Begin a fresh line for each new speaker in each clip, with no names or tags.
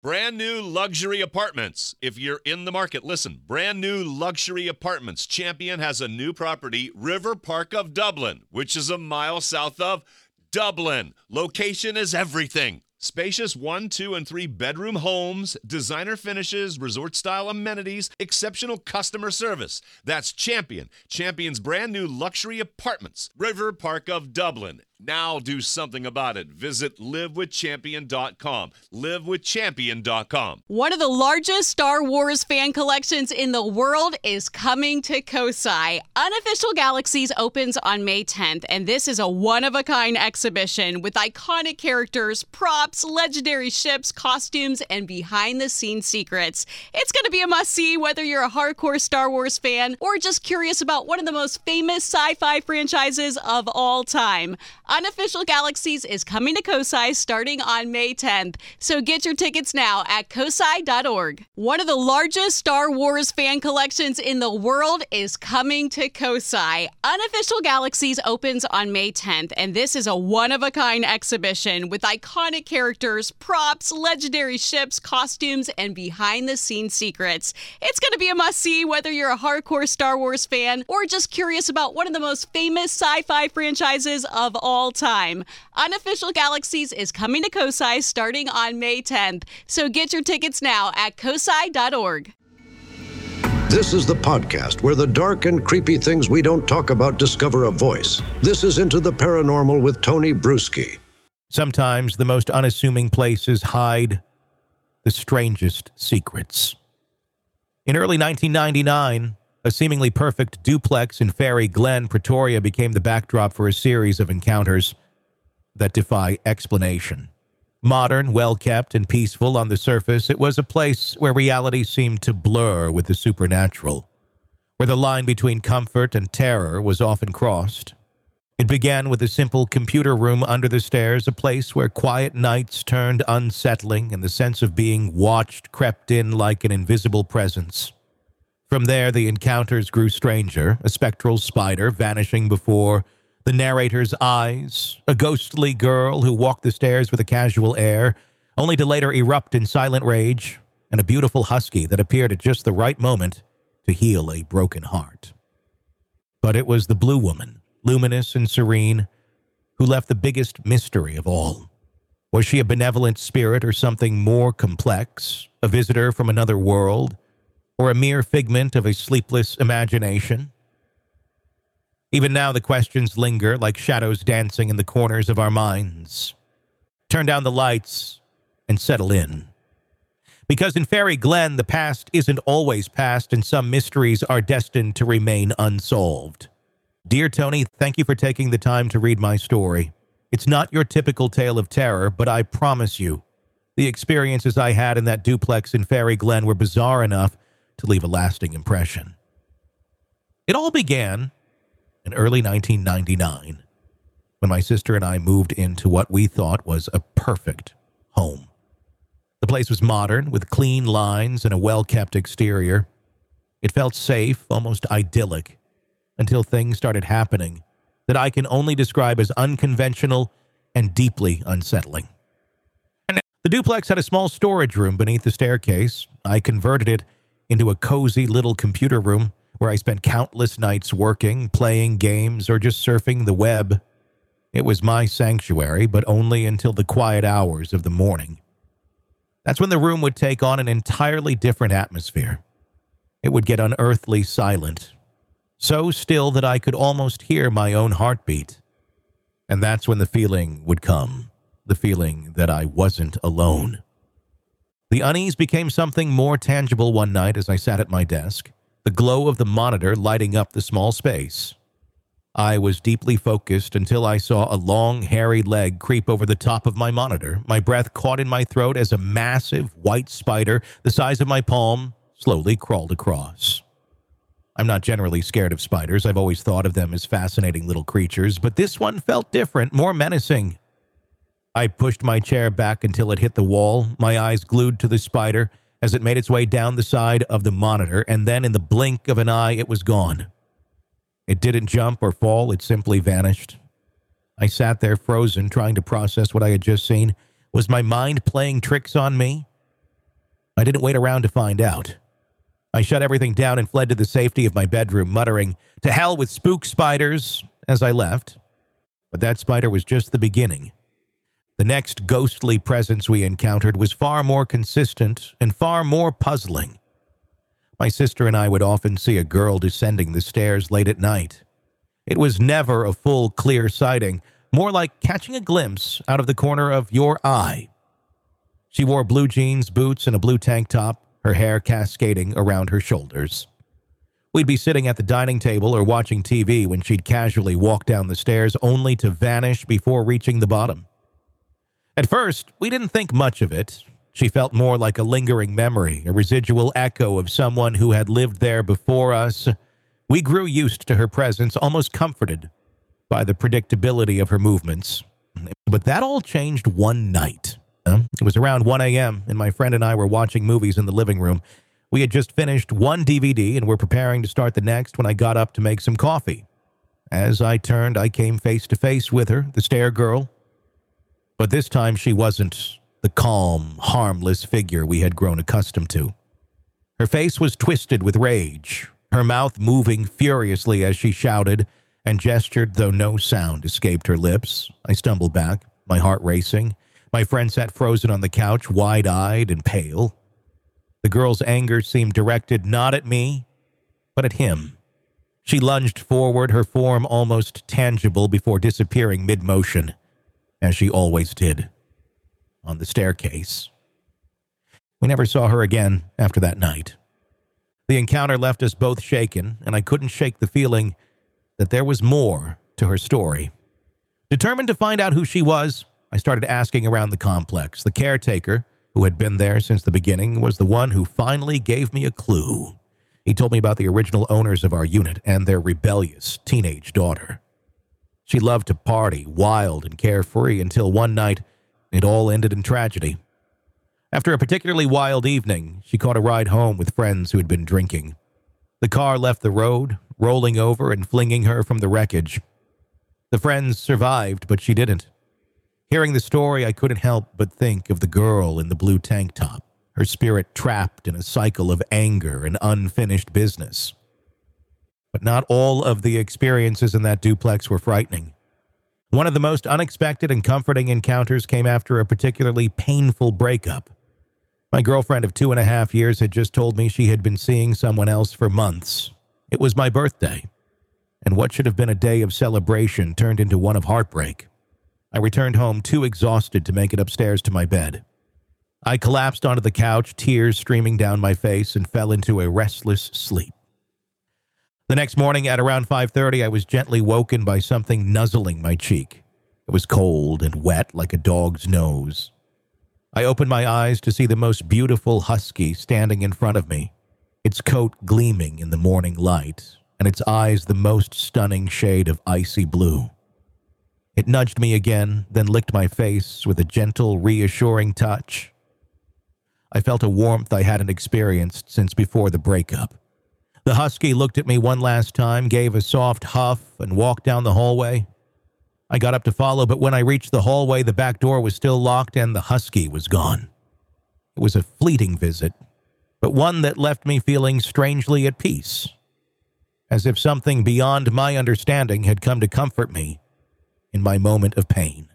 Brand new luxury apartments. If you're in the market, listen. Brand new luxury apartments. Champion has a new property, River Park of Dublin, which is a mile south of Dublin. Location is everything. Spacious 1, 2, and 3 bedroom homes, designer finishes, resort-style amenities, exceptional customer service. That's Champion. Champion's brand new luxury apartments, River Park of Dublin. Now do something about it. Visit livewithchampion.com. Livewithchampion.com.
One of the largest Star Wars fan collections in the world is coming to Kosai. Unofficial Galaxies opens on May 10th, and this is a one-of-a-kind exhibition with iconic characters, props, legendary ships, costumes, and behind-the-scenes secrets. It's going to be a must-see whether you're a hardcore Star Wars fan or just curious about one of the most famous sci-fi franchises of all time. Unofficial Galaxies is coming to Kosai starting on May 10th, so get your tickets now at kosai.org. One of the largest Star Wars fan collections in the world is coming to Kosai. Unofficial Galaxies opens on May 10th, and this is a one-of-a-kind exhibition with iconic characters, props, legendary ships, costumes, and behind-the-scenes secrets. It's going to be a must-see whether you're a hardcore Star Wars fan or just curious about one of the most famous sci-fi franchises of all time. Unofficial Galaxies is coming to Kosai starting on May 10th, so get your tickets now at kosai.org.
This is the podcast where the dark and creepy things we don't talk about discover a voice. This is Into the Paranormal with Tony Bruschi.
Sometimes the most unassuming places hide the strangest secrets. In early 1999, a seemingly perfect duplex in Fairy Glen, Pretoria, became the backdrop for a series of encounters that defy explanation. Modern, well-kept, and peaceful on the surface, it was a place where reality seemed to blur with the supernatural, where the line between comfort and terror was often crossed. It began with a simple computer room under the stairs, a place where quiet nights turned unsettling and the sense of being watched crept in like an invisible presence. From there, the encounters grew stranger, a spectral spider vanishing before the narrator's eyes, a ghostly girl who walked the stairs with a casual air, only to later erupt in silent rage, and a beautiful husky that appeared at just the right moment to heal a broken heart. But it was the Blue Woman, luminous and serene, who left the biggest mystery of all. Was she a benevolent spirit or something more complex, a visitor from another world, or a mere figment of a sleepless imagination? Even now, the questions linger like shadows dancing in the corners of our minds. Turn down the lights and settle in. Because in Fairy Glen, the past isn't always past, and some mysteries are destined to remain unsolved. Dear Tony, thank you for taking the time to read my story. It's not your typical tale of terror, but I promise you, the experiences I had in that duplex in Fairy Glen were bizarre enough to leave a lasting impression. It all began in early 1999, when my sister and I moved into what we thought was a perfect home. The place was modern, with clean lines and a well-kept exterior. It felt safe, almost idyllic, until things started happening that I can only describe as unconventional and deeply unsettling. And the duplex had a small storage room beneath the staircase. I converted it into a cozy little computer room where I spent countless nights working, playing games, or just surfing the web. It was my sanctuary, but only until the quiet hours of the morning. That's when the room would take on an entirely different atmosphere. It would get unearthly silent, so still that I could almost hear my own heartbeat. And that's when the feeling would come, the feeling that I wasn't alone. The unease became something more tangible one night as I sat at my desk, the glow of the monitor lighting up the small space. I was deeply focused until I saw a long, hairy leg creep over the top of my monitor. My breath caught in my throat as a massive white spider, the size of my palm, slowly crawled across. I'm not generally scared of spiders. I've always thought of them as fascinating little creatures, but this one felt different, more menacing. I pushed my chair back until it hit the wall, my eyes glued to the spider as it made its way down the side of the monitor, and then in the blink of an eye, it was gone. It didn't jump or fall, it simply vanished. I sat there frozen, trying to process what I had just seen. Was my mind playing tricks on me? I didn't wait around to find out. I shut everything down and fled to the safety of my bedroom, muttering, "To hell with spook spiders," as I left. But that spider was just the beginning. The next ghostly presence we encountered was far more consistent and far more puzzling. My sister and I would often see a girl descending the stairs late at night. It was never a full, clear sighting, more like catching a glimpse out of the corner of your eye. She wore blue jeans, boots, and a blue tank top, her hair cascading around her shoulders. We'd be sitting at the dining table or watching TV when she'd casually walk down the stairs only to vanish before reaching the bottom. At first, we didn't think much of it. She felt more like a lingering memory, a residual echo of someone who had lived there before us. We grew used to her presence, almost comforted by the predictability of her movements. But that all changed one night. It was around 1 a.m., and my friend and I were watching movies in the living room. We had just finished one DVD and were preparing to start the next when I got up to make some coffee. As I turned, I came face to face with her, the stair girl. But this time she wasn't the calm, harmless figure we had grown accustomed to. Her face was twisted with rage, her mouth moving furiously as she shouted and gestured, though no sound escaped her lips. I stumbled back, my heart racing. My friend sat frozen on the couch, wide-eyed and pale. The girl's anger seemed directed not at me, but at him. She lunged forward, her form almost tangible before disappearing mid-motion, as she always did, on the staircase. We never saw her again after that night. The encounter left us both shaken, and I couldn't shake the feeling that there was more to her story. Determined to find out who she was, I started asking around the complex. The caretaker, who had been there since the beginning, was the one who finally gave me a clue. He told me about the original owners of our unit and their rebellious teenage daughter. She loved to party, wild and carefree, until one night it all ended in tragedy. After a particularly wild evening, she caught a ride home with friends who had been drinking. The car left the road, rolling over and flinging her from the wreckage. The friends survived, but she didn't. Hearing the story, I couldn't help but think of the girl in the blue tank top, her spirit trapped in a cycle of anger and unfinished business. But not all of the experiences in that duplex were frightening. One of the most unexpected and comforting encounters came after a particularly painful breakup. My girlfriend of 2.5 years had just told me she had been seeing someone else for months. It was my birthday, and what should have been a day of celebration turned into one of heartbreak. I returned home too exhausted to make it upstairs to my bed. I collapsed onto the couch, tears streaming down my face, and fell into a restless sleep. The next morning at around 5:30, I was gently woken by something nuzzling my cheek. It was cold and wet like a dog's nose. I opened my eyes to see the most beautiful husky standing in front of me, its coat gleaming in the morning light, and its eyes the most stunning shade of icy blue. It nudged me again, then licked my face with a gentle, reassuring touch. I felt a warmth I hadn't experienced since before the breakup. The husky looked at me one last time, gave a soft huff, and walked down the hallway. I got up to follow, but when I reached the hallway, the back door was still locked and the husky was gone. It was a fleeting visit, but one that left me feeling strangely at peace, as if something beyond my understanding had come to comfort me in my moment of pain.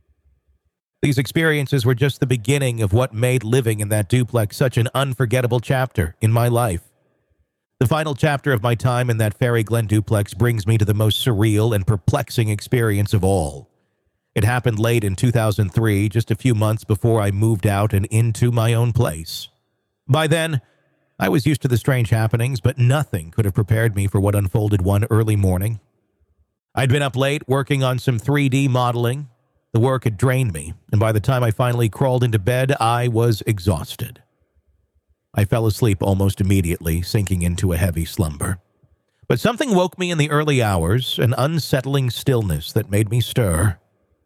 These experiences were just the beginning of what made living in that duplex such an unforgettable chapter in my life. The final chapter of my time in that Fairy Glen duplex brings me to the most surreal and perplexing experience of all. It happened late in 2003, just a few months before I moved out and into my own place. By then, I was used to the strange happenings, but nothing could have prepared me for what unfolded one early morning. I'd been up late working on some 3D modeling. The work had drained me, and by the time I finally crawled into bed, I was exhausted. I fell asleep almost immediately, sinking into a heavy slumber. But something woke me in the early hours, an unsettling stillness that made me stir.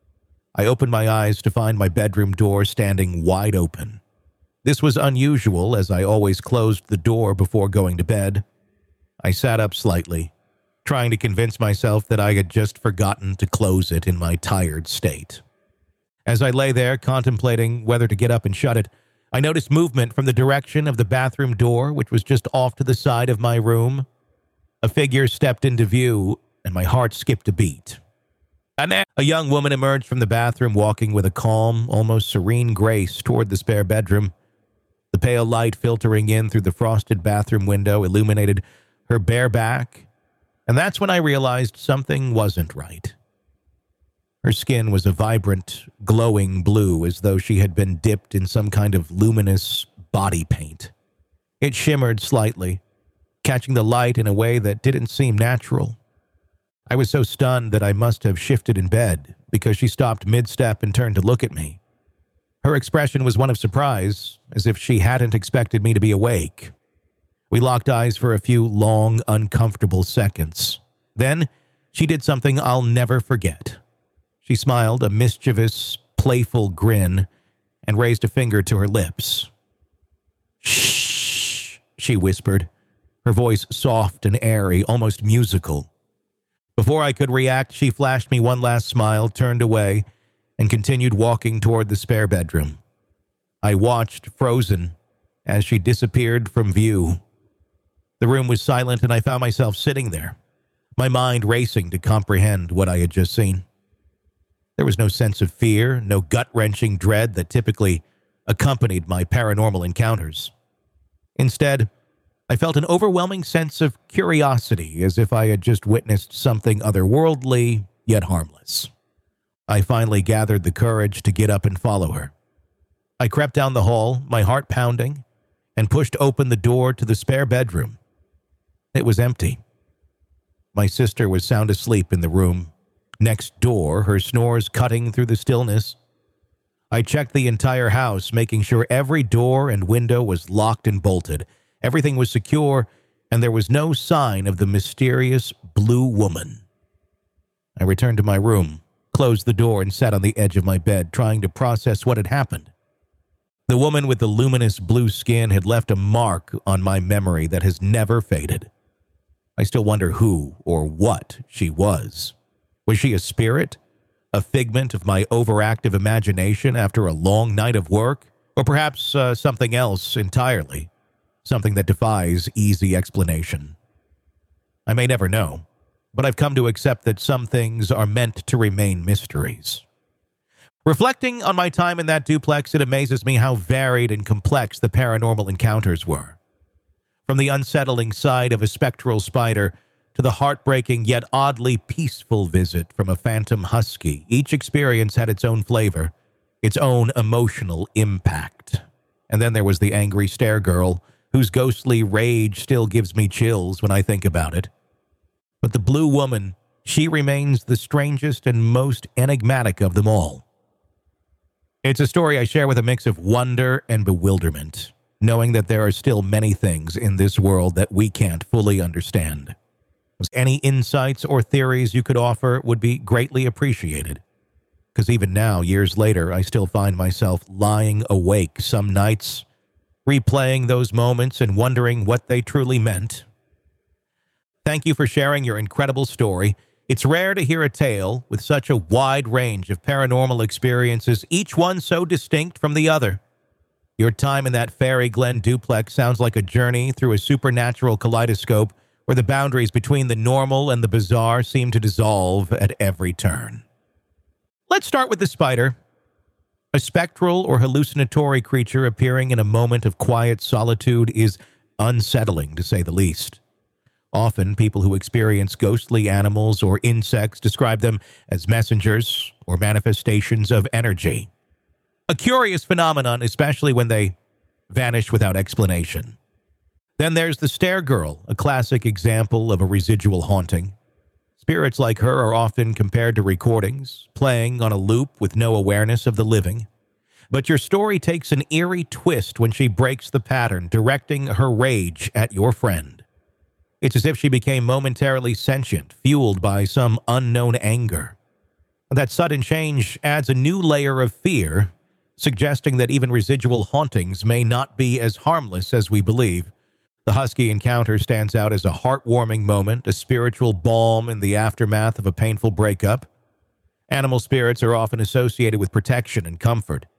I opened my eyes to find my bedroom door standing wide open. This was unusual, as I always closed the door before going to bed. I sat up slightly, trying to convince myself that I had just forgotten to close it in my tired state. As I lay there contemplating whether to get up and shut it, I noticed movement from the direction of the bathroom door, which was just off to the side of my room. A figure stepped into view, and my heart skipped a beat. And then a young woman emerged from the bathroom, walking with a calm, almost serene grace toward the spare bedroom. The pale light filtering in through the frosted bathroom window illuminated her bare back, and that's when I realized something wasn't right. Her skin was a vibrant, glowing blue, as though she had been dipped in some kind of luminous body paint. It shimmered slightly, catching the light in a way that didn't seem natural. I was so stunned that I must have shifted in bed, because she stopped mid-step and turned to look at me. Her expression was one of surprise, as if she hadn't expected me to be awake. We locked eyes for a few long, uncomfortable seconds. Then, she did something I'll never forget. She smiled a mischievous, playful grin and raised a finger to her lips. "Shh," she whispered, her voice soft and airy, almost musical. Before I could react, she flashed me one last smile, turned away, and continued walking toward the spare bedroom. I watched, frozen, as she disappeared from view. The room was silent, and I found myself sitting there, my mind racing to comprehend what I had just seen. There was no sense of fear, no gut-wrenching dread that typically accompanied my paranormal encounters. Instead, I felt an overwhelming sense of curiosity, as if I had just witnessed something otherworldly, yet harmless. I finally gathered the courage to get up and follow her. I crept down the hall, my heart pounding, and pushed open the door to the spare bedroom. It was empty. My sister was sound asleep in the room next door, her snores cutting through the stillness. I checked the entire house, making sure every door and window was locked and bolted. Everything was secure, and there was no sign of the mysterious blue woman. I returned to my room, closed the door, and sat on the edge of my bed, trying to process what had happened. The woman with the luminous blue skin had left a mark on my memory that has never faded. I still wonder who or what she was. Was she a spirit? A figment of my overactive imagination after a long night of work? Or perhaps something else entirely? Something that defies easy explanation. I may never know, but I've come to accept that some things are meant to remain mysteries. Reflecting on my time in that duplex, it amazes me how varied and complex the paranormal encounters were. From the unsettling sight of a spectral spider to the heartbreaking yet oddly peaceful visit from a phantom husky, each experience had its own flavor, its own emotional impact. And then there was the angry stare girl, whose ghostly rage still gives me chills when I think about it. But the blue woman, she remains the strangest and most enigmatic of them all. It's a story I share with a mix of wonder and bewilderment, knowing that there are still many things in this world that we can't fully understand. Any insights or theories you could offer would be greatly appreciated, because even now, years later, I still find myself lying awake some nights, replaying those moments and wondering what they truly meant. Thank you for sharing your incredible story. It's rare to hear a tale with such a wide range of paranormal experiences, each one so distinct from the other. Your time in that Fairy Glen duplex sounds like a journey through a supernatural kaleidoscope where the boundaries between the normal and the bizarre seem to dissolve at every turn. Let's start with the spider. A spectral or hallucinatory creature appearing in a moment of quiet solitude is unsettling, to say the least. Often, people who experience ghostly animals or insects describe them as messengers or manifestations of energy. A curious phenomenon, especially when they vanish without explanation. Then there's the stare girl, a classic example of a residual haunting. Spirits like her are often compared to recordings, playing on a loop with no awareness of the living. But your story takes an eerie twist when she breaks the pattern, directing her rage at your friend. It's as if she became momentarily sentient, fueled by some unknown anger. That sudden change adds a new layer of fear, suggesting that even residual hauntings may not be as harmless as we believe. The husky encounter stands out as a heartwarming moment, a spiritual balm in the aftermath of a painful breakup. Animal spirits are often associated with protection and comfort,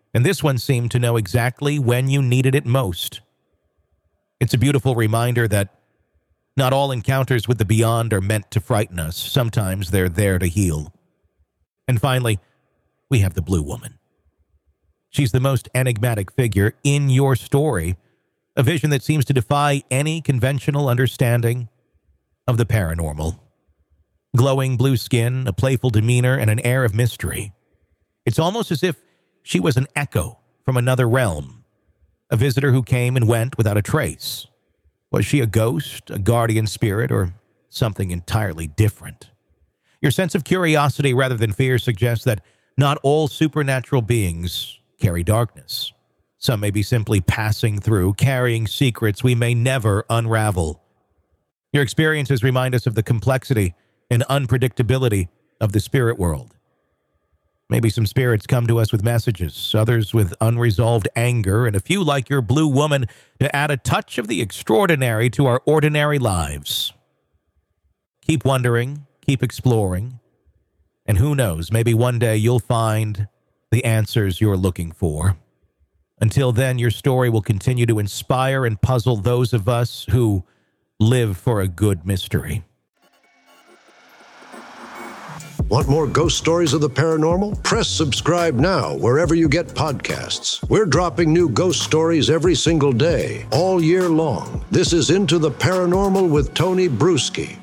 and this one seemed to know exactly when you needed it most. It's a beautiful reminder that not all encounters with the beyond are meant to frighten us. Sometimes they're there to heal. And finally, we have the Blue Woman. She's the most enigmatic figure in your story, a vision that seems to defy any conventional understanding of the paranormal. Glowing blue skin, a playful demeanor, and an air of mystery. It's almost as if she was an echo from another realm, a visitor who came and went without a trace. Was she a ghost, a guardian spirit, or something entirely different? Your sense of curiosity rather than fear suggests that not all supernatural beings carry darkness. Some may be simply passing through, carrying secrets we may never unravel. Your experiences remind us of the complexity and unpredictability of the spirit world. Maybe some spirits come to us with messages, others with unresolved anger, and a few like your Blue Woman to add a touch of the extraordinary to our ordinary lives. Keep wondering, keep exploring, and who knows, maybe one day you'll find the answers you're looking for. Until then, your story will continue to inspire and puzzle those of us who live for a good mystery.
Want more ghost stories of the paranormal? Press subscribe now wherever you get podcasts. We're dropping new ghost stories every single day, all year long. This is Into the Paranormal with Tony Bruschi.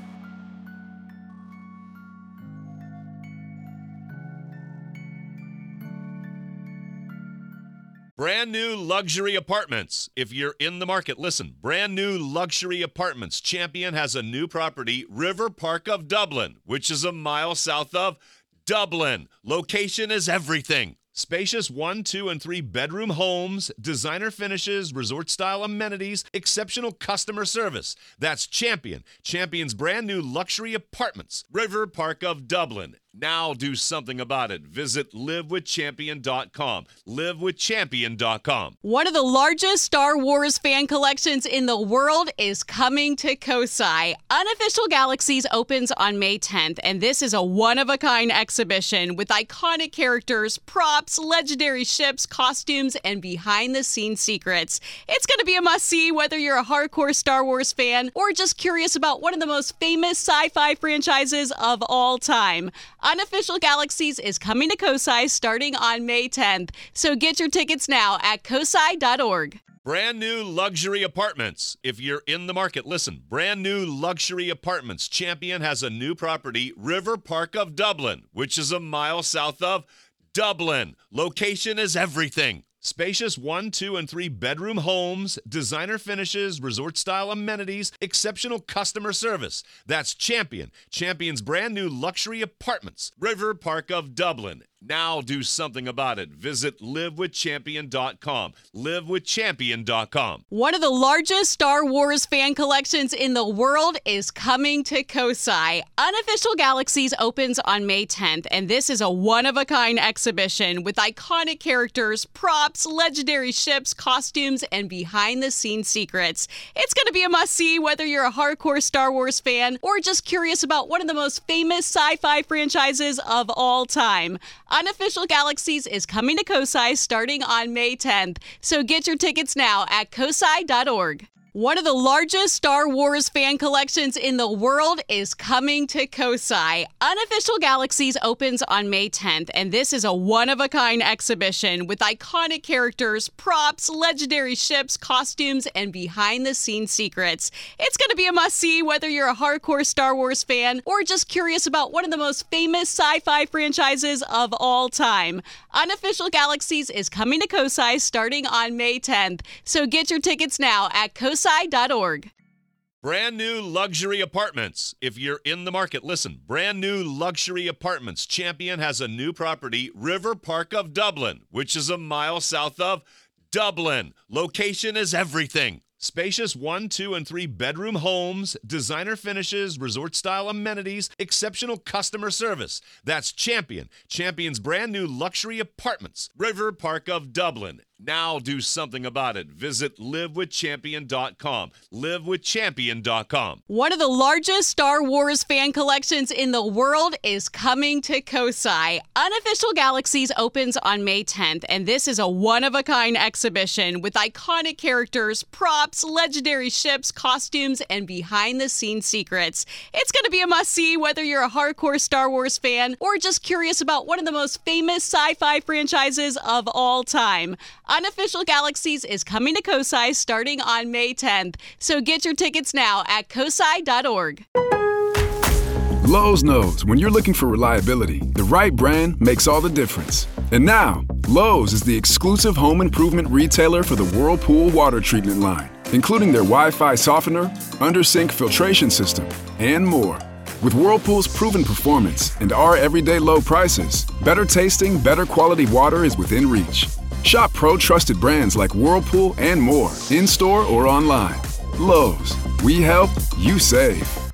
Brand new luxury apartments. If you're in the market, listen. Brand new luxury apartments. Champion has a new property, River Park of Dublin, which is a mile south of Dublin. Location is everything. Spacious 1, 2, and 3 bedroom homes, designer finishes, resort-style amenities, exceptional customer service. That's Champion. Champion's brand new luxury apartments, River Park of Dublin. Now do something about it. Visit livewithchampion.com. Livewithchampion.com.
One of the largest Star Wars fan collections in the world is coming to Kosai. Unofficial Galaxies opens on May 10th, and this is a one-of-a-kind exhibition with iconic characters, props, legendary ships, costumes, and behind-the-scenes secrets. It's going to be a must-see whether you're a hardcore Star Wars fan or just curious about one of the most famous sci-fi franchises of all time. Unofficial Galaxies is coming to Kosai starting on May 10th, so get your tickets now at kosai.org.
Brand new luxury apartments. If you're in the market, listen. Brand new luxury apartments. Champion has a new property, River Park of Dublin, which is a mile south of Dublin. Location is everything. Spacious 1, 2, and 3 bedroom homes, designer finishes, resort-style amenities, exceptional customer service. That's Champion. Champion's brand new luxury apartments, River Park of Dublin. Now do something about it. Visit livewithchampion.com. Livewithchampion.com.
One of the largest Star Wars fan collections in the world is coming to Kosai. Unofficial Galaxies opens on May 10th, and this is a one-of-a-kind exhibition with iconic characters, props, legendary ships, costumes, and behind-the-scenes secrets. It's going to be a must-see whether you're a hardcore Star Wars fan or just curious about one of the most famous sci-fi franchises of all time. Unofficial Galaxies is coming to Kosai starting on May 10th, so get your tickets now at kosai.org. One of the largest Star Wars fan collections in the world is coming to Kosai. Unofficial Galaxies opens on May 10th, and this is a one-of-a-kind exhibition with iconic characters, props, legendary ships, costumes, and behind-the-scenes secrets. It's going to be a must-see whether you're a hardcore Star Wars fan or just curious about one of the most famous sci-fi franchises of all time. Unofficial Galaxies is coming to Kosai starting on May 10th, so get your tickets now at kosai.org.
Brand new luxury apartments. If you're in the market, listen. Brand new luxury apartments. Champion has a new property, River Park of Dublin, which is a mile south of Dublin. Location is everything. Spacious 1, 2, and 3 bedroom homes, designer finishes, resort-style amenities, exceptional customer service. That's Champion. Champion's brand new luxury apartments. River Park of Dublin. Now do something about it. Visit livewithchampion.com. livewithchampion.com.
One of the largest Star Wars fan collections in the world is coming to Kosai. Unofficial Galaxies opens on May 10th, and this is a one-of-a-kind exhibition with iconic characters, props, legendary ships, costumes, and behind-the-scenes secrets. It's going to be a must-see whether you're a hardcore Star Wars fan or just curious about one of the most famous sci-fi franchises of all time. Unofficial Galaxies is coming to Kosai starting on May 10th. So get your tickets now at kosai.org.
Lowe's knows when you're looking for reliability, the right brand makes all the difference. And now, Lowe's is the exclusive home improvement retailer for the Whirlpool water treatment line, including their Wi-Fi softener, under-sink filtration system, and more. With Whirlpool's proven performance and our everyday low prices, better tasting, better quality water is within reach. Shop pro-trusted brands like Whirlpool and more, in-store or online. Lowe's, we help, you save.